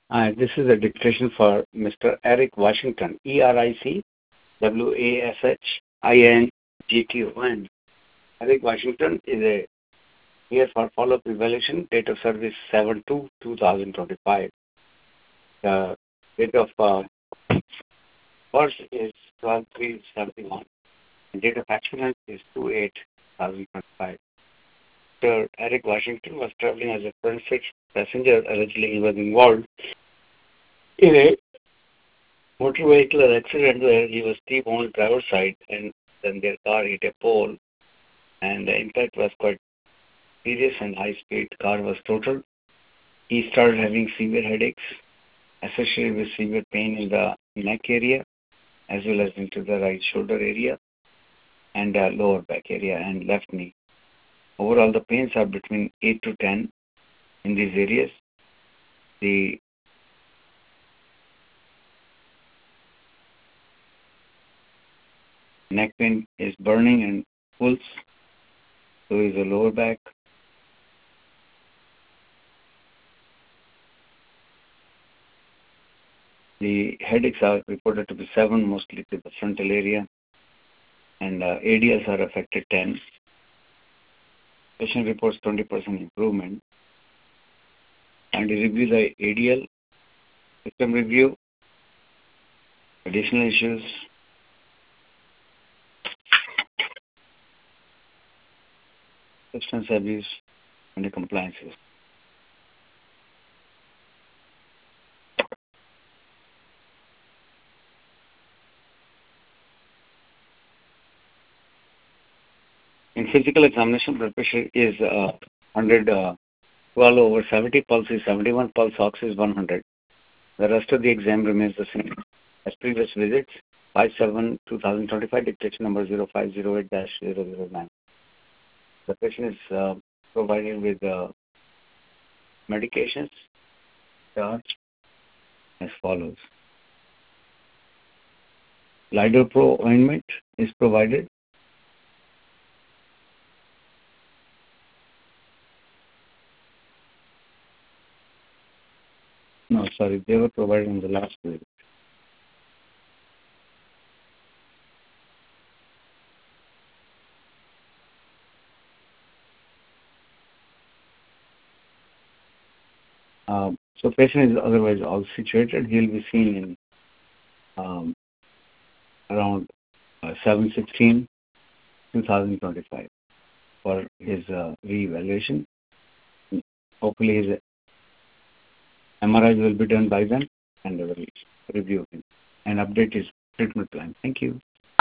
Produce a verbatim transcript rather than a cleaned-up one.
Uh, this is a dictation for Mister Eric Washington, E R I C W A S H I N G T O N. Eric Washington is a here for follow-up evaluation, date of service seven two two thousand twenty-five. The date of uh, birth is twelve three seventy-one. And date of accident is two eight two thousand twenty-five. Mister Eric Washington was traveling as a forensic passenger. Allegedly, he was involved in a motor vehicle accident where he was T-boned driver's side and then their car hit a pole, and the impact was quite serious and high speed. Car was totaled. He started having severe headaches associated with severe pain in the neck area as well as into the right shoulder area and uh, lower back area and left knee. Overall, the pains are between eight to ten in these areas. The neck pain is burning and pulse. So is the lower back. The headaches are reported to be seven, mostly to the frontal area, and uh, A D Ls are affected ten. Patient reports twenty percent improvement. And review the A D L, system review, additional issues, substance abuse, and the compliances. In physical examination, blood pressure is uh, one hundred, uh, twelve over seventy, pulse is seventy-one, pulse ox is one hundred. The rest of the exam remains the same as previous visits. five seven two thousand twenty-five, dictation number zero five zero eight dash zero zero nine. The patient is uh, provided with uh, medications charged as follows. Lidopro ointment is provided. No, sorry, they were provided in the last visit. Um, so patient is otherwise all situated. He'll be seen in um, around uh, seven sixteen two thousand twenty-five for his uh, re-evaluation. Hopefully his M R I will be done by then and we will review him and update his treatment plan. Thank you.